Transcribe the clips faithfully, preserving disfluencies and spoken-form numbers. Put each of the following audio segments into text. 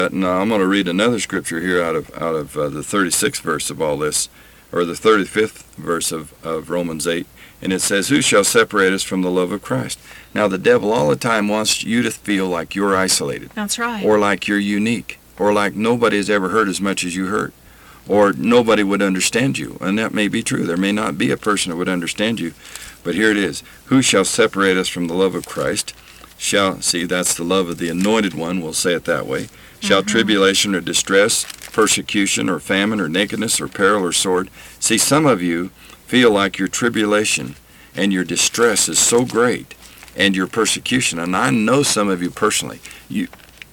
And uh, I'm going to read another scripture here out of out of uh, the thirty-sixth verse of all this, or the thirty-fifth verse of, of Romans eight, and it says, "Who shall separate us from the love of Christ?" Now, the devil all the time wants you to feel like you're isolated. That's right. Or like you're unique, or like nobody has ever hurt as much as you hurt, or nobody would understand you. And that may be true. There may not be a person that would understand you. But here it is. Who shall separate us from the love of Christ? Shall, see, that's the love of the anointed one, we'll say it that way. Shall mm-hmm. tribulation or distress, persecution or famine or nakedness or peril or sword? See, some of you feel like your tribulation and your distress is so great, and your persecution, and I know some of you personally, you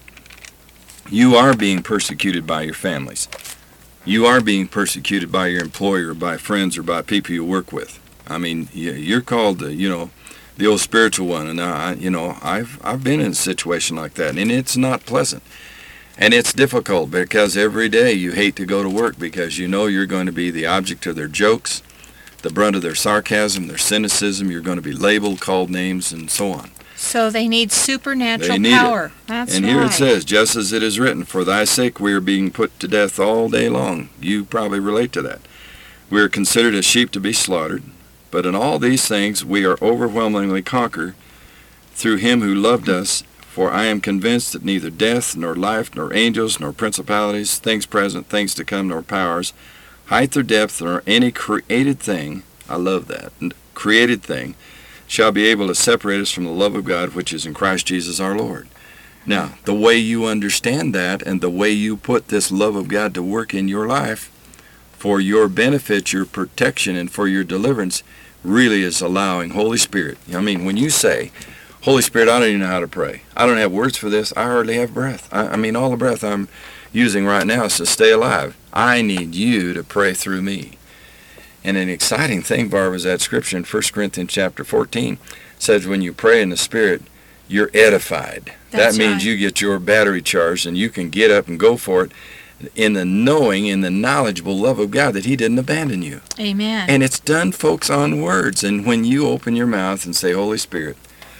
you are being persecuted by your families. You are being persecuted by your employer, by friends, or by people you work with. I mean, you're called, the, you know, the old spiritual one, and I, you know, I've I've been in a situation like that, and it's not pleasant, and it's difficult because every day you hate to go to work because you know you're going to be the object of their jokes, the brunt of their sarcasm, their cynicism. You're going to be labeled, called names, and so on. So they need supernatural they need power. It. That's and right. here it says, just as it is written, "For thy sake we are being put to death all day long." You probably relate to that. We are considered as sheep to be slaughtered, but in all these things we are overwhelmingly conquered through him who loved us. For I am convinced that neither death, nor life, nor angels, nor principalities, things present, things to come, nor powers, height or depth, or any created thing, I love that, created thing, shall be able to separate us from the love of God which is in Christ Jesus our Lord. Now, the way you understand that and the way you put this love of God to work in your life for your benefit, your protection, and for your deliverance really is allowing Holy Spirit. I mean, when you say, "Holy Spirit, I don't even know how to pray. I don't have words for this. I hardly have breath. I, I mean, all the breath I'm using right now is to stay alive. I need you to pray through me." And an exciting thing, Barbara, is that scripture in First Corinthians chapter fourteen says when you pray in the Spirit, you're edified. That's that means right. you get your battery charged and you can get up and go for it in the knowing, in the knowledgeable love of God that he didn't abandon you. Amen. And it's done, folks, on words. And when you open your mouth and say, "Holy Spirit,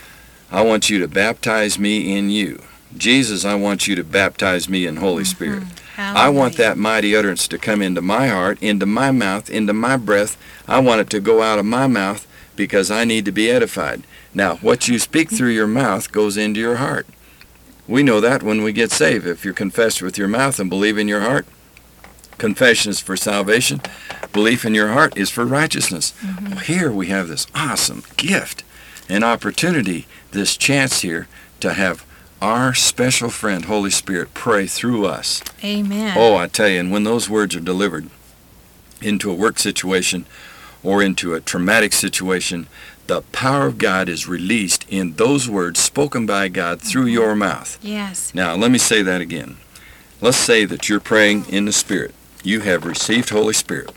I want you to baptize me in you. Jesus, I want you to baptize me in Holy mm-hmm. Spirit. Hallelujah. I want that mighty utterance to come into my heart, into my mouth, into my breath. I want it to go out of my mouth because I need to be edified." Now, what you speak through your mouth goes into your heart. We know that when we get saved. If you confess with your mouth and believe in your heart, confession is for salvation. Belief in your heart is for righteousness. Mm-hmm. Well, here we have this awesome gift, an opportunity, this chance here to have our special friend, Holy Spirit, pray through us. Amen. Oh, I tell you, and when those words are delivered into a work situation or into a traumatic situation, the power of God is released in those words spoken by God through mm-hmm. your mouth. Yes. Now, let me say that again. Let's say that you're praying in the Spirit. You have received Holy Spirit,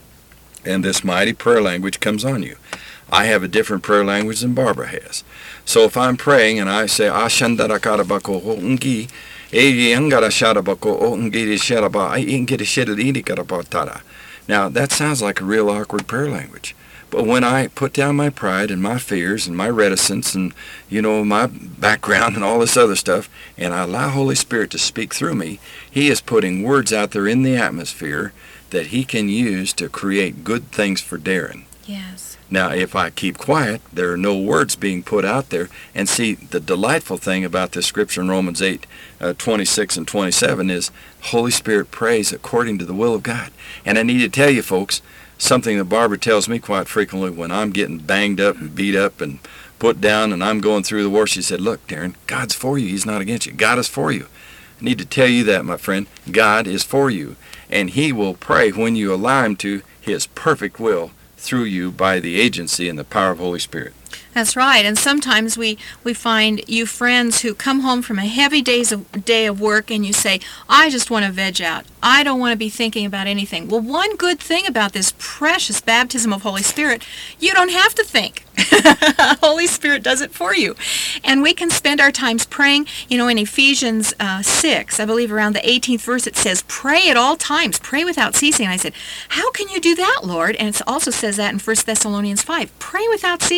and this mighty prayer language comes on you. I have a different prayer language than Barbara has. So if I'm praying and I say, "Ashandarakarabaco ongi, eyangarasharabako ongi sharaba, ingirishirikarabotara." Now, that sounds like a real awkward prayer language. But when I put down my pride and my fears and my reticence and, you know, my background and all this other stuff, and I allow Holy Spirit to speak through me, he is putting words out there in the atmosphere that he can use to create good things for Darren. Yes. Now, if I keep quiet, there are no words being put out there. And see, the delightful thing about this scripture in Romans eight, uh, twenty-six and twenty-seven is Holy Spirit prays according to the will of God. And I need to tell you, folks, something that Barbara tells me quite frequently when I'm getting banged up and beat up and put down and I'm going through the war. She said, "Look, Darren, God's for you. He's not against you. God is for you." I need to tell you that, my friend. God is for you. And he will pray when you allow him to his perfect will through you by the agency and the power of Holy Spirit. That's right. And sometimes we, we find you friends who come home from a heavy days of, day of work and you say, "I just want to veg out. I don't want to be thinking about anything." Well, one good thing about this precious baptism of Holy Spirit, you don't have to think. Holy Spirit does it for you. And we can spend our times praying. You know, in Ephesians uh, six, I believe around the eighteenth verse, it says, "Pray at all times, pray without ceasing." And I said, "How can you do that, Lord?" And it also says that in First Thessalonians five, "Pray without ceasing."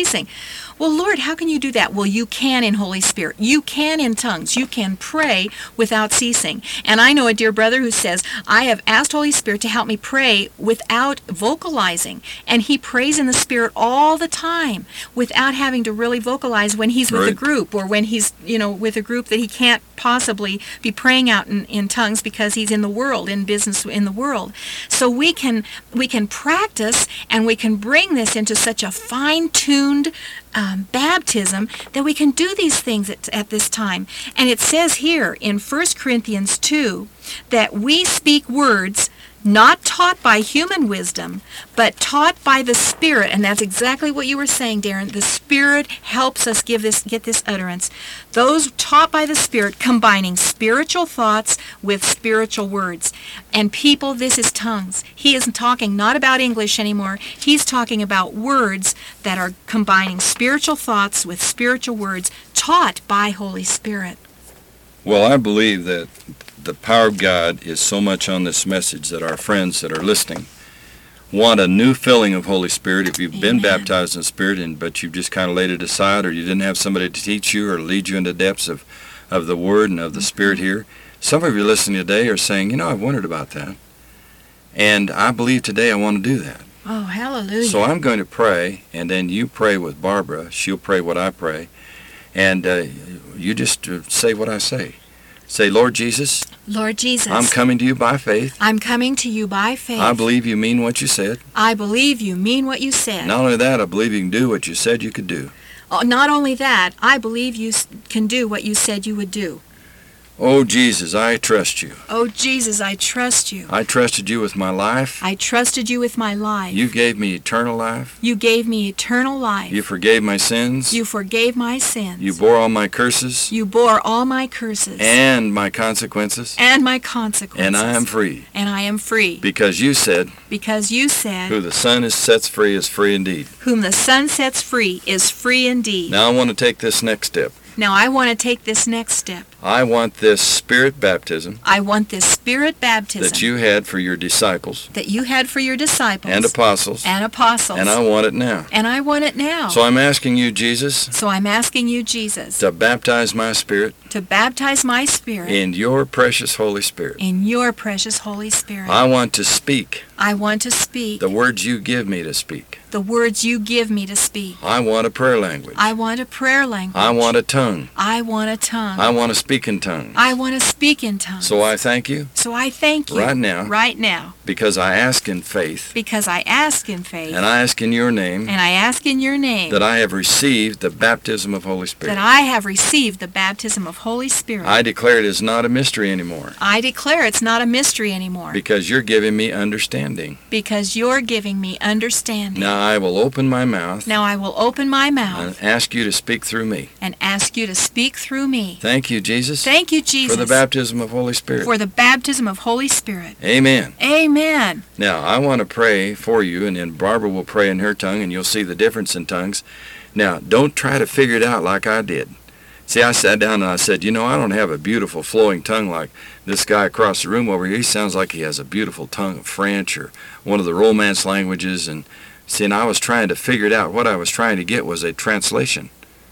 Well, Lord, how can you do that? Well, you can in Holy Spirit. You can in tongues. You can pray without ceasing. And I know a dear brother who says, I have asked Holy Spirit to help me pray without vocalizing. And he prays in the Spirit all the time without having to really vocalize when he's with Right. a group, or when he's, you know, with a group that he can't possibly be praying out in, in tongues because he's in the world, in business in the world. So we can we can practice, and we can bring this into such a fine-tuned um, baptism that we can do these things at, at this time. And it says here in First Corinthians two that we speak words not taught by human wisdom, but taught by the Spirit. And that's exactly what you were saying, Darren. The Spirit helps us give this, get this utterance. Those taught by the Spirit, combining spiritual thoughts with spiritual words. And people, this is tongues. He isn't talking not about English anymore. He's talking about words that are combining spiritual thoughts with spiritual words, taught by Holy Spirit. Well, I believe that the power of God is so much on this message that our friends that are listening want a new filling of Holy Spirit. If you've been Amen. baptized in the Spirit, and but you've just kind of laid it aside, or you didn't have somebody to teach you or lead you into the depths of, of the Word and of the Spirit here, some of you listening today are saying, you know, I've wondered about that. And I believe today I want to do that. Oh, hallelujah. So I'm going to pray, and then you pray with Barbara. She'll pray what I pray. And uh, you just uh, say what I say. Say, Lord Jesus, Lord Jesus, I'm coming to you by faith. I'm coming to you by faith. I believe you mean what you said. I believe you mean what you said. Not only that, I believe you can do what you said you could do. Oh, not only that, I believe you s- can do what you said you would do. Oh, Jesus, I trust you. Oh, Jesus, I trust you. I trusted you with my life. I trusted you with my life. You gave me eternal life. You gave me eternal life. You forgave my sins. You forgave my sins. You bore all my curses You bore all my curses and my consequences. and my consequences. And I am free. And I am free. Because you said, Because you said, who the Son is sets free is free indeed. whom the Son sets free is free indeed. Now I want to take this next step. Now I want to take this next step. I want this Spirit baptism I want this Spirit baptism that you had for your disciples that you had for your disciples and apostles, and apostles. and I want it now. And I want it now. So I'm asking you, Jesus, So I'm asking you, Jesus, to baptize my spirit to baptize my spirit in your precious Holy Spirit. in your precious Holy Spirit. I want to speak I want to speak the words you give me to speak. the words you give me to speak. I want a prayer language. I want a prayer language. I want a tongue. I want a tongue. I want to speak in tongues. I want to speak in tongues. So I thank you So I thank you right now right now because I ask in faith, because I ask in faith and I ask in your name and I ask in your name that I have received the baptism of Holy Spirit. that I have received the baptism of Holy Spirit. I declare it is not a mystery anymore I declare it's not a mystery anymore because you're giving me understanding. because you're giving me understanding. Now I will open my mouth Now I will open my and mouth ask you to speak through me. and ask you to speak through me. Thank you, Jesus, Thank you, Jesus, for the baptism of Holy Spirit. for the baptism of Holy Spirit. Amen. Amen. Now, I want to pray for you, and then Barbara will pray in her tongue, and you'll see the difference in tongues. Now, don't try to figure it out like I did. See, I sat down and I said, you know, I don't have a beautiful flowing tongue like this guy across the room over here. He sounds like he has a beautiful tongue of French or one of the Romance languages. And see, and I was trying to figure it out. What I was trying to get was a translation.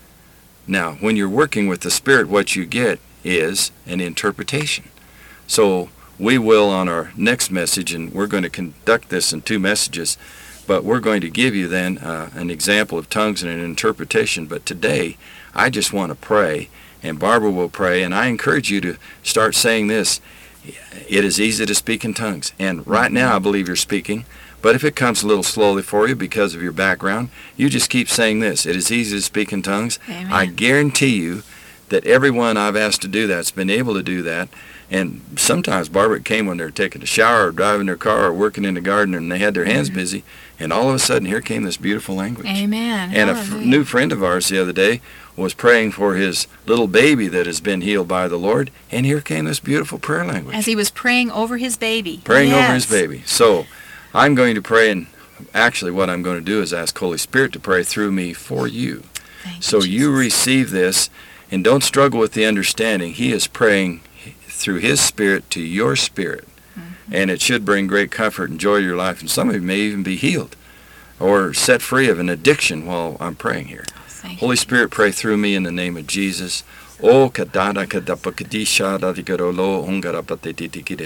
Now, when you're working with the Spirit, what you get is an interpretation. So we will on our next message, and we're going to conduct this in two messages, but we're going to give you then uh, an example of tongues and an interpretation. But today, I just want to pray, and Barbara will pray, and I encourage you to start saying this. It is easy to speak in tongues, and right now I believe you're speaking, but if it comes a little slowly for you because of your background, you just keep saying this. It is easy to speak in tongues. Amen. I guarantee you that everyone I've asked to do that's been able to do that. And sometimes Barbara came when they were taking a shower or driving their car or working in the garden and they had their hands busy, and all of a sudden here came this beautiful language. Amen. And a f- Hallelujah. new friend of ours the other day was praying for his little baby that has been healed by the Lord, and here came this beautiful prayer language. As he was praying over his baby. Praying Yes. over his baby. So I'm going to pray, and actually what I'm going to do is ask Holy Spirit to pray through me for you. Thank So you, you Jesus. receive this, and don't struggle with the understanding. He is praying through his spirit to your spirit, Mm-hmm. and it should bring great comfort and joy to your life. And some of you may even be healed or set free of an addiction while I'm praying here. Thank Holy you. Spirit, pray through me in the name of Jesus. O kadada kadapa kadisha da digaro lo ongara